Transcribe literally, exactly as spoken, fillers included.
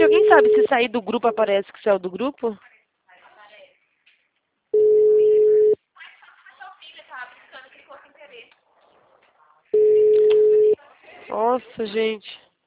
alguém sabe se sair do grupo aparece que saiu do grupo? Nossa, gente.